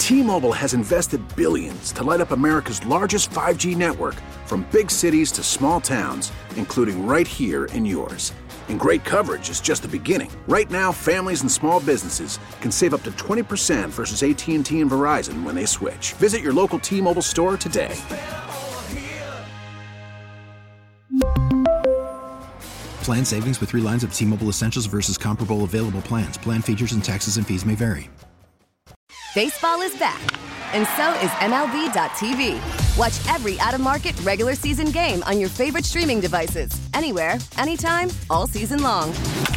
T-Mobile has invested billions to light up America's largest 5G network, from big cities to small towns, including right here in yours. And great coverage is just the beginning. Right now, families and small businesses can save up to 20% versus AT&T and Verizon when they switch. Visit your local T-Mobile store today. Plan savings with 3 lines of T-Mobile Essentials versus comparable available plans. Plan features and taxes and fees may vary. Baseball is back, and so is MLB.tv. Watch every out-of-market regular season game on your favorite streaming devices, anywhere, anytime, all season long.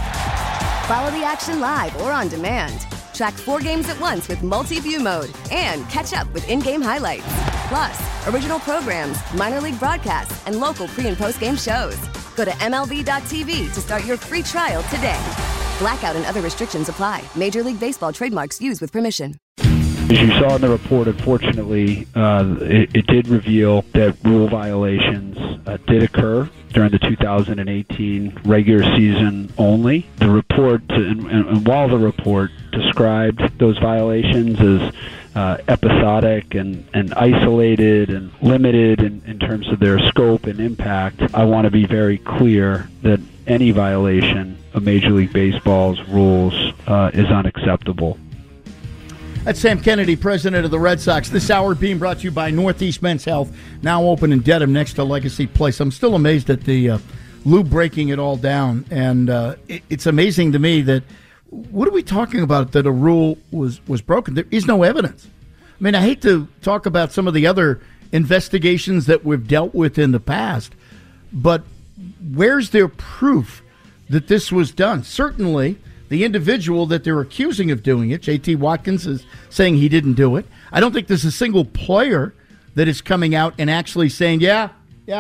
Follow the action live or on demand. Track 4 games at once with multi-view mode and catch up with in-game highlights. Plus, original programs, minor league broadcasts, and local pre- and post-game shows. Go to MLB.tv to start your free trial today. Blackout and other restrictions apply. Major League Baseball trademarks used with permission. As you saw in the report, unfortunately, it did reveal that rule violations did occur during the 2018 regular season only. The report, and while the report described those violations as episodic and isolated and limited in terms of their scope and impact, I want to be very clear that any violation of Major League Baseball's rules is unacceptable. That's Sam Kennedy, president of the Red Sox. This hour being brought to you by Northeast Men's Health, now open in Dedham next to Legacy Place. I'm still amazed at the Lou breaking it all down, and it's amazing to me that, what are we talking about, that a rule was broken? There is no evidence. I mean, I hate to talk about some of the other investigations that we've dealt with in the past, but where's their proof that this was done? Certainly, the individual that they're accusing of doing it, J.T. Watkins, is saying he didn't do it. I don't think there's a single player that is coming out and actually saying, yeah,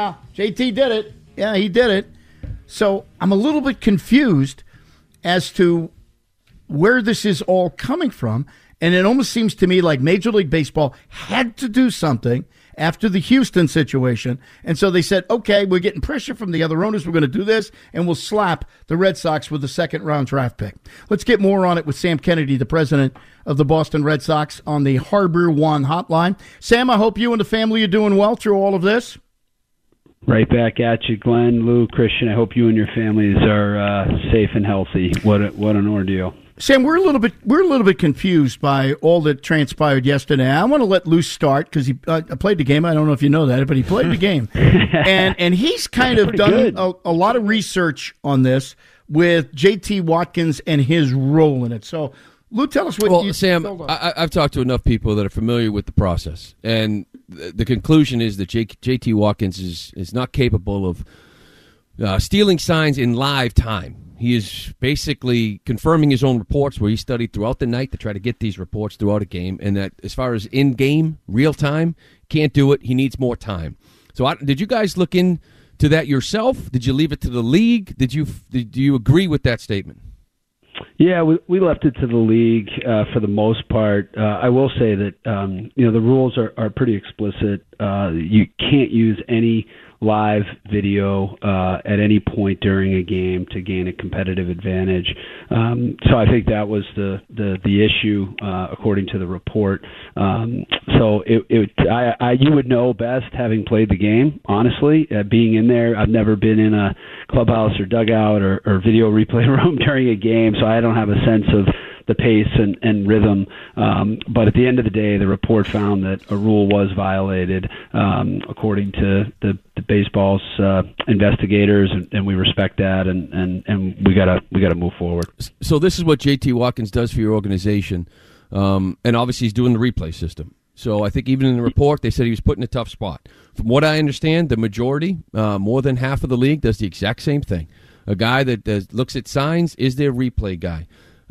J.T. did it. Yeah, he did it. So I'm a little bit confused as to where this is all coming from. And it almost seems to me like Major League Baseball had to do something after the Houston situation. And so they said, okay, we're getting pressure from the other owners. We're going to do this, and we'll slap the Red Sox with a second-round draft pick. Let's get more on it with Sam Kennedy, the president of the Boston Red Sox, on the Harbor One hotline. Sam, I hope you and the family are doing well through all of this. Right back at you, Glenn, Lou, Christian. I hope you and your families are safe and healthy. What an ordeal. Sam, we're a little bit confused by all that transpired yesterday. I want to let Lou start because he played the game. I don't know if you know that, but he played the game, and he's kind of done a lot of research on this with J.T. Watkins and his role in it. So, Lou, tell us what. Well, Sam, I've talked to enough people that are familiar with the process, and the conclusion is that J.T. Watkins is not capable of stealing signs in live time. He is basically confirming his own reports where he studied throughout the night to try to get these reports throughout a game, and that as far as in-game, real-time, can't do it. He needs more time. So did you guys look into that yourself? Did you leave it to the league? Do you agree with that statement? Yeah, we left it to the league for the most part. I will say that the rules are pretty explicit. You can't use any live video at any point during a game to gain a competitive advantage. So I think that was the issue according to the report. So you would know best, having played the game, honestly, being in there. I've never been in a clubhouse or dugout or video replay room during a game, so I don't have a sense of the pace and rhythm. But at the end of the day, the report found that a rule was violated according to the baseball's investigators, and we respect that, and we gotta move forward. So this is what J.T. Watkins does for your organization, and obviously he's doing the replay system. So I think even in the report, they said he was put in a tough spot. From what I understand, the majority, more than half of the league, does the exact same thing. A guy that looks at signs is their replay guy.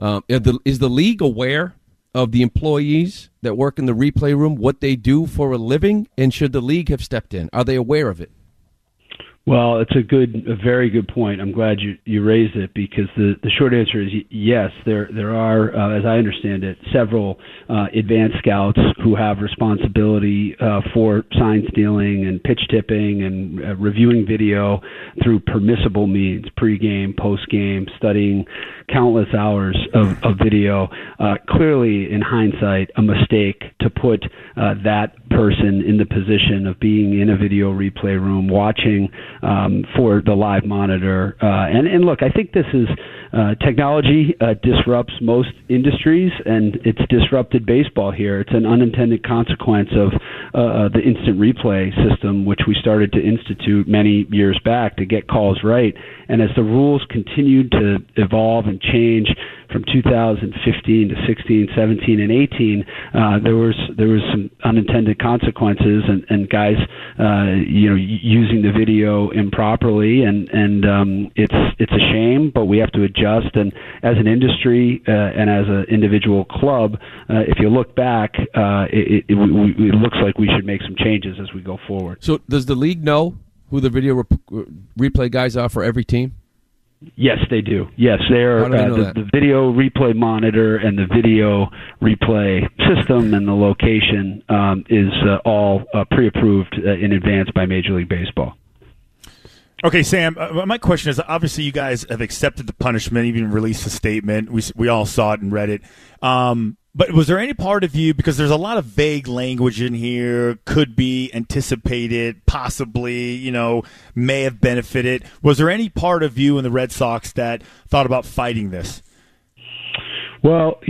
Is the league aware of the employees that work in the replay room, what they do for a living, and should the league have stepped in? Are they aware of it? Well, it's a very good point. I'm glad you raised it, because the short answer is yes. There are, as I understand it, several advanced scouts who have responsibility for sign stealing and pitch tipping and reviewing video through permissible means, pregame, postgame, studying countless hours of video. Clearly, in hindsight, a mistake to put that person in the position of being in a video replay room watching for the live monitor. And look, I think this is technology disrupts most industries, and it's disrupted baseball here. It's an unintended consequence of the instant replay system, which we started to institute many years back to get calls right. And as the rules continued to evolve and change from 2015 to 16, 17, and 18, there was some unintended consequences, and guys, using the video improperly, and it's a shame, but we have to adjust. And as an industry and as an individual club, if you look back, it looks like we should make some changes as we go forward. So, does the league know who the video replay guys are for every team? Yes, they do. Yes, they're the video replay monitor and the video replay system and the location is all pre-approved in advance by Major League Baseball. Okay, Sam, my question is, obviously you guys have accepted the punishment, even released a statement. We all saw it and read it. But was there any part of you, because there's a lot of vague language in here, could be anticipated, possibly, may have benefited. Was there any part of you in the Red Sox that thought about fighting this? Well,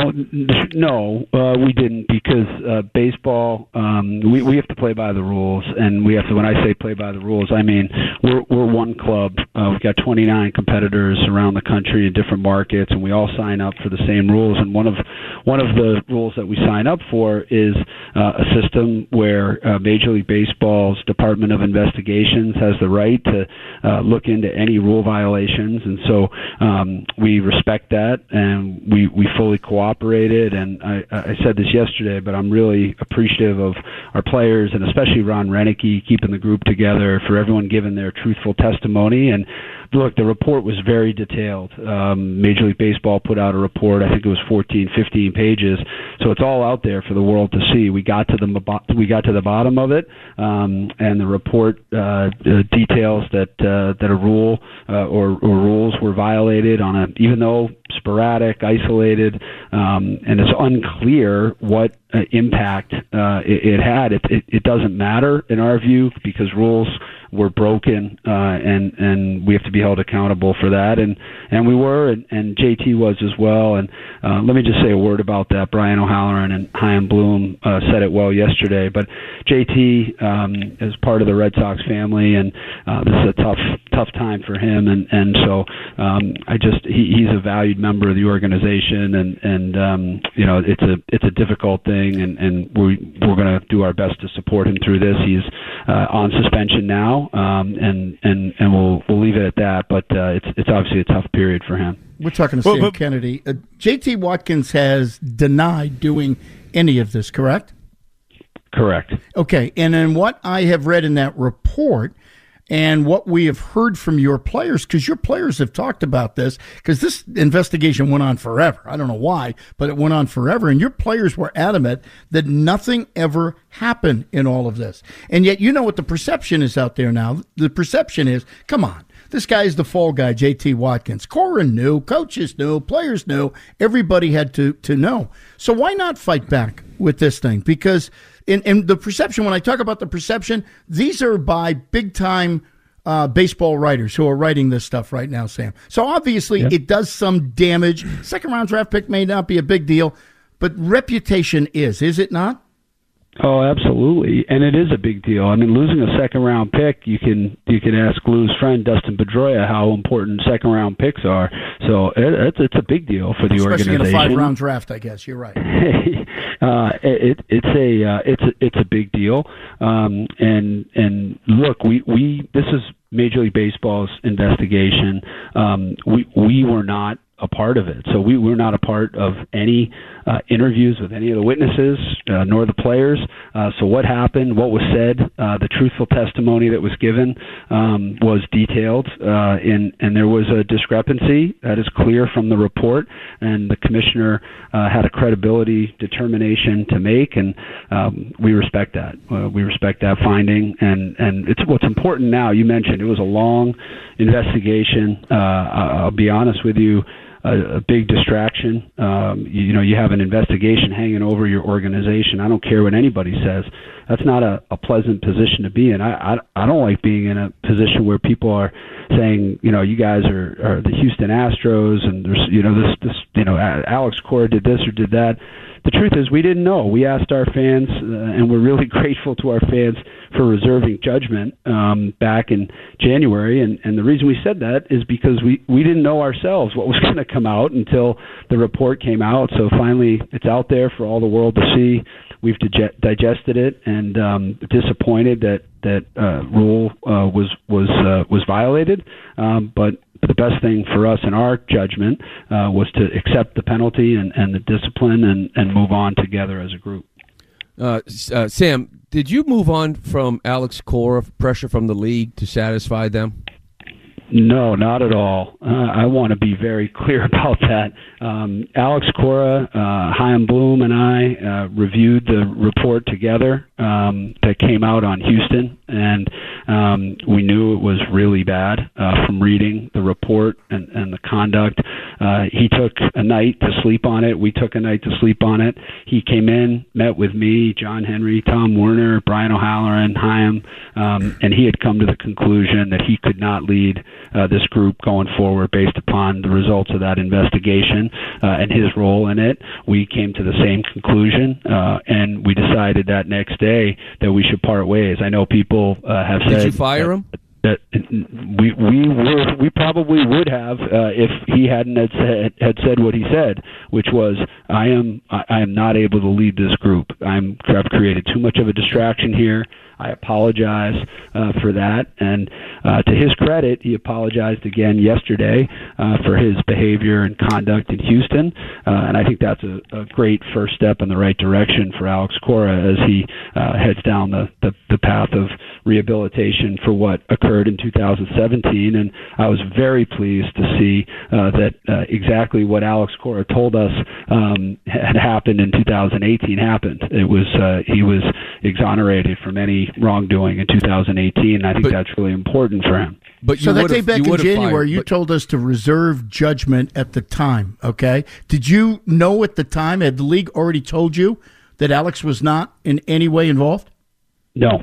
no, we didn't, because baseball, we have to play by the rules, and we have to. When I say play by the rules, I mean we're one club. We've got 29 competitors around the country in different markets, and we all sign up for the same rules. And one of the rules that we sign up for is a system where Major League Baseball's Department of Investigations has the right to look into any rule violations, and so we respect that, and we fully cooperated. And I said this yesterday, but I'm really appreciative of our players, and especially Ron Renicky, keeping the group together, for everyone giving their truthful testimony. And look, the report was very detailed. Major League Baseball put out a report. I think it was 14, 15 pages. So it's all out there for the world to see. We got to the bottom of it, and the report details that a rule or rules were violated even though sporadic, isolated, and it's unclear what impact it had. It doesn't matter in our view, because rules were broken, and we have to be held accountable for that, and we were, and JT was as well. And let me just say a word about that. Brian O'Halloran and Chaim Bloom said it well yesterday, but JT is part of the Red Sox family, and this is a tough time for him, and so he's a valued member of the organization, and it's a difficult thing, and we're going to do our best to support him through this. He's on suspension now, and we'll leave it at that. But it's obviously a tough period for him. We're talking to Sam Kennedy. JT Watkins has denied doing any of this, correct? Correct. Okay, and in what I have read in that report, and what we have heard from your players, because your players have talked about this, because this investigation went on forever. I don't know why, but it went on forever, and your players were adamant that nothing ever happened in all of this. And yet, you know what the perception is out there now. The perception is, come on, this guy is the fall guy, JT Watkins. Corin knew, coaches knew, players knew, everybody had to know. So why not fight back with this thing? Because in the perception, when I talk about the perception, these are by big-time baseball writers who are writing this stuff right now, Sam. So obviously It does some damage. Second-round draft pick may not be a big deal, but reputation is it not? Oh, absolutely, and it is a big deal. I mean, losing a second-round pick, you can ask Lou's friend Dustin Pedroia how important second-round picks are. So it's a big deal for the organization. Especially in a 5-round draft, I guess. You're right. It's a big deal, and look, we this is Major League Baseball's investigation. We were not a part of it. So we were not a part of any interviews with any of the witnesses, nor the players. So what happened, what was said, the truthful testimony that was given was detailed, and there was a discrepancy that is clear from the report, and the commissioner had a credibility determination to make, and we respect that. We respect that finding, and it's what's important now. You mentioned it was a long investigation. I'll be honest with you, a big distraction. You have an investigation hanging over your organization. I don't care what anybody says. That's not a pleasant position to be in. I don't like being in a position where people are saying, you guys are the Houston Astros, and there's, Alex Cora did this or did that. The truth is, we didn't know. We asked our fans, and we're really grateful to our fans for reserving judgment back in January. And the reason we said that is because we didn't know ourselves what was going to come out until the report came out. So finally, it's out there for all the world to see. We've digested it, and disappointed that rule was violated. But the best thing for us in our judgment was to accept the penalty and the discipline and move on together as a group. Sam, did you move on from Alex Cora, pressure from the league to satisfy them? No, not at all. I want to be very clear about that. Alex Cora, Chaim Bloom, and I reviewed the report together that came out on Houston, and we knew it was really bad from reading the report and the conduct. He took a night to sleep on it. We took a night to sleep on it. He came in, met with me, John Henry, Tom Werner, Brian O'Halloran, Chaim, and he had come to the conclusion that he could not lead this group going forward based upon the results of that investigation and his role in it. We came to the same conclusion, and we decided that next day that we should part ways. I know people have said... Did you fire him? That we probably would have if he hadn't had said what he said, which was, I am not able to lead this group. I've created too much of a distraction here. I apologize for that, and to his credit, he apologized again yesterday for his behavior and conduct in Houston, and I think that's a great first step in the right direction for Alex Cora as he heads down the path of rehabilitation for what occurred in 2017, and I was very pleased to see that exactly what Alex Cora told us had happened in 2018 happened. It was he was exonerated from any wrongdoing in 2018. I think that's really important for him. But so that day back in January, you told us to reserve judgment at the time, okay? Did you know at the time, had the league already told you that Alex was not in any way involved? No.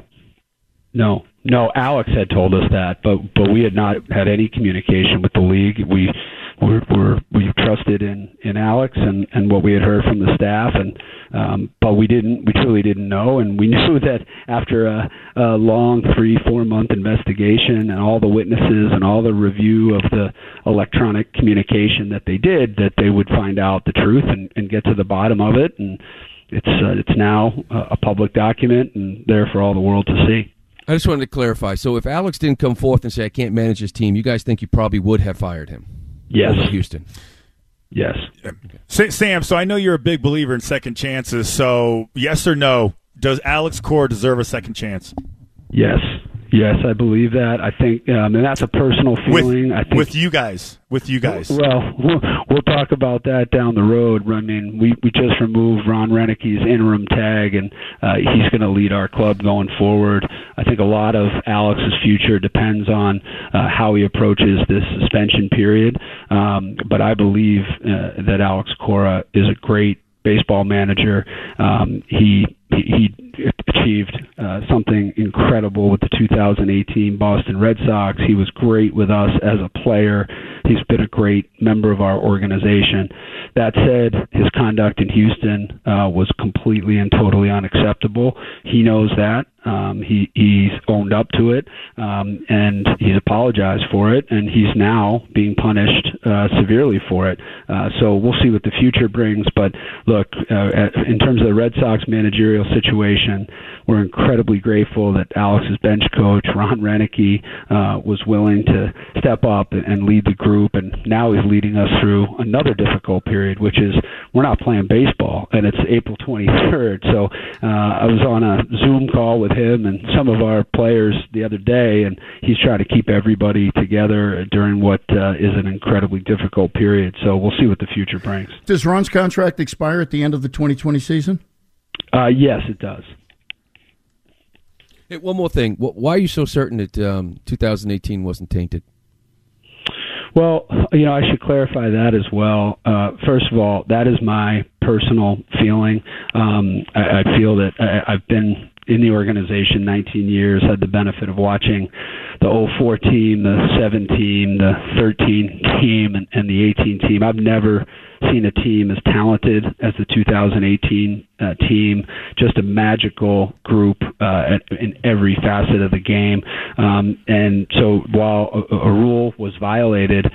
Alex had told us that, but we had not had any communication with the league. We trusted in Alex and what we had heard from the staff, and but we truly didn't know, and we knew that after a long 3-4 month investigation and all the witnesses and all the review of the electronic communication that they did, that they would find out the truth and get to the bottom of it, and it's now a public document and there for all the world to see. I just wanted to clarify. So if Alex didn't come forth and say, I can't manage this team, you guys think you probably would have fired him? Yes. Over Houston? Yes. Sam, so I know you're a big believer in second chances. So yes or no, does Alex Cora deserve a second chance? Yes. Yes, I believe that. I think, and that's a personal feeling. With you guys. Well, we'll talk about that down the road. I mean, we just removed Ron Renicke's interim tag, and he's going to lead our club going forward. I think a lot of Alex's future depends on how he approaches this suspension period. But I believe that Alex Cora is a great baseball manager. He achieved something incredible with the 2018 Boston Red Sox. He was great with us as a player. He's been a great member of our organization. That said, his conduct in Houston was completely and totally unacceptable. He knows that. He's owned up to it, and he's apologized for it, and he's now being punished severely for it. So we'll see what the future brings. But look, in terms of the Red Sox managerial situation, we're incredibly grateful that Alex's bench coach, Ron Renicky, was willing to step up and lead the group, and now he's leading us through another difficult period, which is we're not playing baseball, and it's April 23rd. So I was on a Zoom call with him and some of our players the other day, and he's trying to keep everybody together during what is an incredibly difficult period. So we'll see what the future brings. Does Ron's contract expire at the end of the 2020 season? Yes, it does. Hey, one more thing. Why are you so certain that 2018 wasn't tainted? Well, I should clarify that as well. First of all, that is my personal feeling. I feel that I've been in the organization 19 years, had the benefit of watching the 04 team, the 7 team, the 13 team, and the 18 team. I've never seen a team as talented as the 2018 team, just a magical group in every facet of the game. And so while a rule was violated,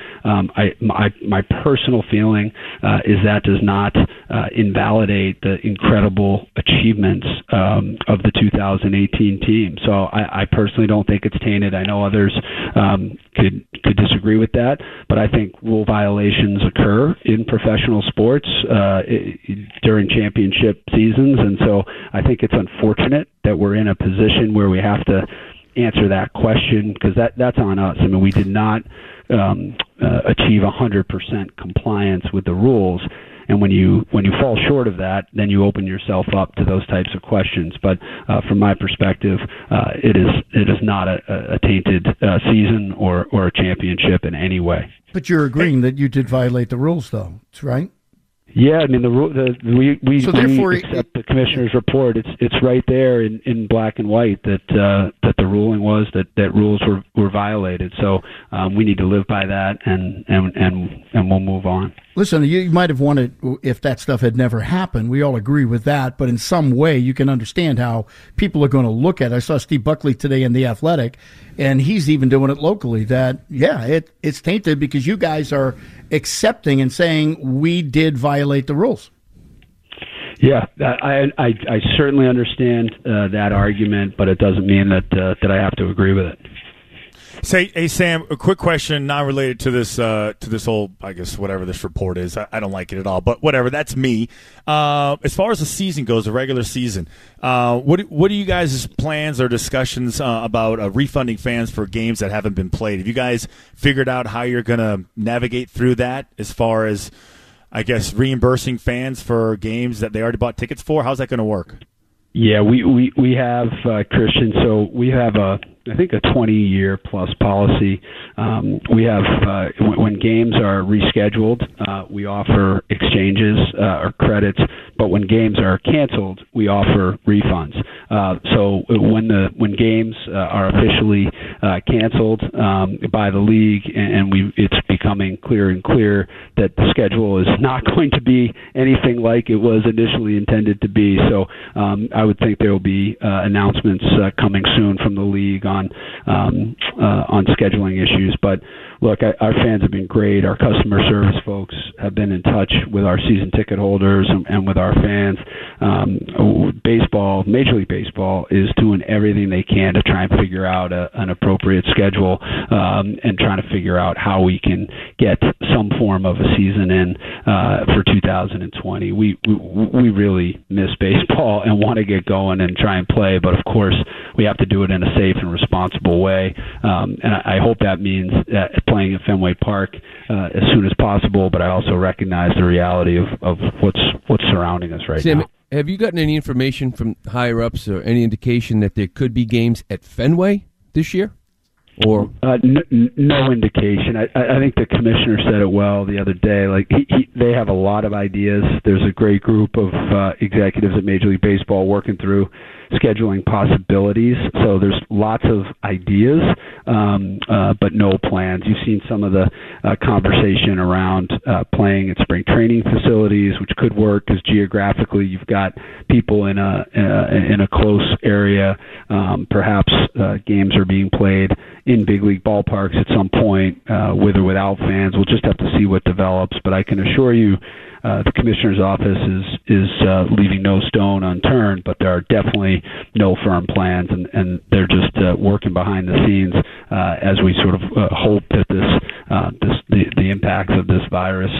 my personal feeling is that does not invalidate the incredible achievements of the 2018 team. So I personally don't think it's tainted. I know others could disagree with that, but I think rule violations occur in professional sports during championship seasons, and so I think it's unfortunate that we're in a position where we have to answer that question, because that's on us. I mean, we did not achieve 100% compliance with the rules. And when you fall short of that, then you open yourself up to those types of questions. But from my perspective, it is not a tainted season or a championship in any way. But you're agreeing that you did violate the rules, though, right? Yeah, I mean we accept the commissioner's report. It's right there in black and white that the ruling was that rules were violated. So we need to live by that, and we'll move on. Listen, you might have wanted if that stuff had never happened. We all agree with that, but in some way you can understand how people are going to look at it. I saw Steve Buckley today in The Athletic, and he's even doing it locally, that, it's tainted because you guys are accepting and saying we did violate the rules. Yeah, I certainly understand that argument, but it doesn't mean that I have to agree with it. Say, hey Sam, a quick question, not related to this whole, I guess, whatever this report is. I don't like it at all, but whatever. That's me. As far as the season goes, the regular season, what are you guys' plans or discussions about refunding fans for games that haven't been played? Have you guys figured out how you're going to navigate through that as far as, I guess, reimbursing fans for games that they already bought tickets for? How's that going to work? Yeah, we have, Christian, so we have I think a 20-year plus policy. We have when games are rescheduled, we offer exchanges or credits, but when games are canceled, we offer refunds. So when games are officially canceled by the league, and it's becoming clearer and clearer that the schedule is not going to be anything like it was initially intended to be. So I would think there will be announcements coming soon from the league on scheduling issues. But look, our fans have been great. Our customer service folks have been in touch with our season ticket holders and with our fans. Baseball, Major League Baseball, is doing everything they can to try and figure out an appropriate schedule and trying to figure out how we can get some form of a season in for 2020. We really miss baseball and want to get going and try and play, but of course we have to do it in a safe and responsible way. And I hope that means playing at Fenway Park as soon as possible, but I also recognize the reality of what's surrounding us right Sam, now. Have you gotten any information from higher ups or any indication that there could be games at Fenway this year? Or no indication. I think the commissioner said it well the other day. Like they have a lot of ideas. There's a great group of executives at Major League Baseball working through scheduling possibilities. So there's lots of ideas, but no plans. You've seen some of the conversation around playing at spring training facilities, which could work because geographically you've got people in a close area. Perhaps games are being played in big league ballparks at some point, with or without fans. We'll just have to see what develops. But I can assure you, the commissioner's office is leaving no stone unturned, but there are definitely no firm plans, and they're just working behind the scenes as we sort of hope that the impacts of this virus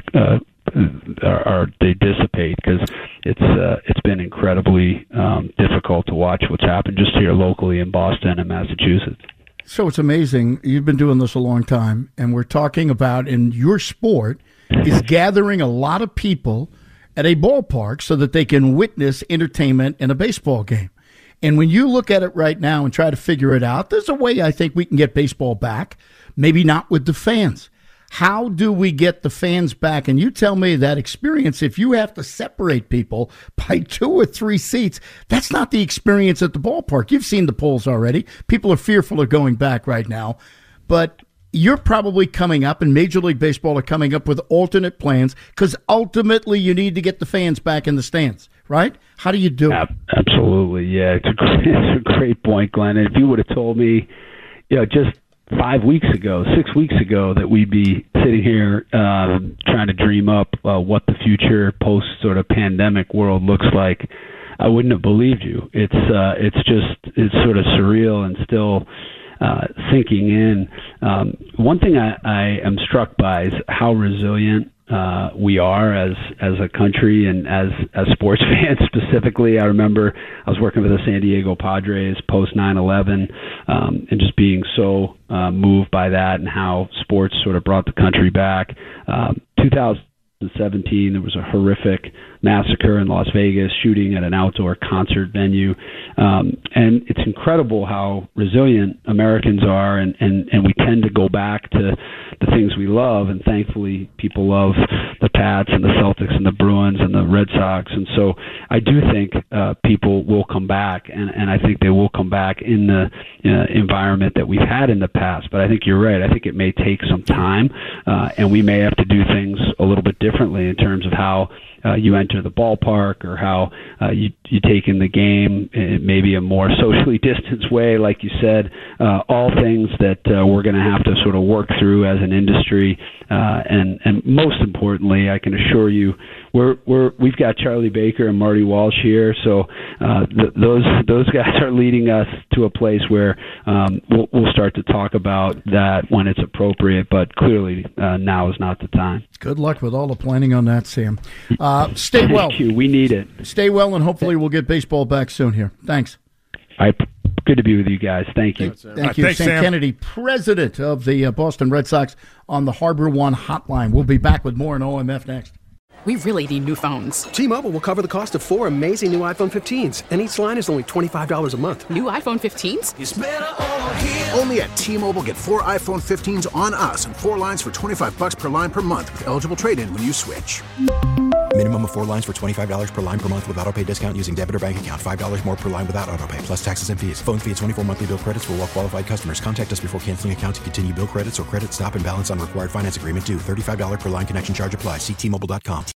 they dissipate, because it's been incredibly difficult to watch what's happened just here locally in Boston and Massachusetts. So it's amazing. You've been doing this a long time, and we're talking about, in your sport, is gathering a lot of people at a ballpark so that they can witness entertainment in a baseball game. And when you look at it right now and try to figure it out, there's a way I think we can get baseball back, maybe not with the fans. How do we get the fans back? And you tell me that experience, if you have to separate people by 2 or 3 seats, that's not the experience at the ballpark. You've seen the polls already. People are fearful of going back right now. But you're probably coming up, and Major League Baseball are coming up with alternate plans, because ultimately you need to get the fans back in the stands, right? How do you do it? Absolutely, yeah. It's a great point, Glenn. And if you would have told me, just 5 weeks ago, 6 weeks ago, that we'd be sitting here trying to dream up what the future post sort of pandemic world looks like, I wouldn't have believed you. It's sort of surreal and still sinking in. One thing I am struck by is how resilient we are as a country and as sports fans specifically. I remember I was working for the San Diego Padres post 9/11, and just being so moved by that and how sports sort of brought the country back. 2017, there was a horrific massacre in Las Vegas, shooting at an outdoor concert venue. And it's incredible how resilient Americans are, and we tend to go back to the things we love, and thankfully people love the Pats and the Celtics and the Bruins and the Red Sox. And so I do think people will come back, and I think they will come back in the environment that we've had in the past. But I think you're right. I think it may take some time, and we may have to do things a little bit differently in terms of how you enter the ballpark, or how you take in the game, maybe a more socially distanced way, like you said. All things that we're going to have to sort of work through as an industry, and most importantly, I can assure you, we've got Charlie Baker and Marty Walsh here, so those guys are leading us to a place where we'll start to talk about that when it's appropriate. But clearly, now is not the time. Good luck with all the planning on that, Sam. Stay well. Thank you. We need it. Stay well, and hopefully we'll get baseball back soon here. Thanks. Good to be with you guys. Thank you. Thank you. Sam Kennedy, president of the Boston Red Sox, on the Harbor One hotline. We'll be back with more on OMF next. We really need new phones. T-Mobile will cover the cost of 4 amazing new iPhone 15s, and each line is only $25 a month. New iPhone 15s? It's better over here. Only at T-Mobile, get 4 iPhone 15s on us and 4 lines for $25 per line per month with eligible trade-in when you switch. Minimum of 4 lines for $25 per line per month with autopay discount using debit or bank account. $5 more per line without autopay, plus taxes and fees. Phone fee at 24 monthly bill credits for well-qualified customers. Contact us before canceling account to continue bill credits or credit stop and balance on required finance agreement due. $35 per line connection charge applies. See T-Mobile.com.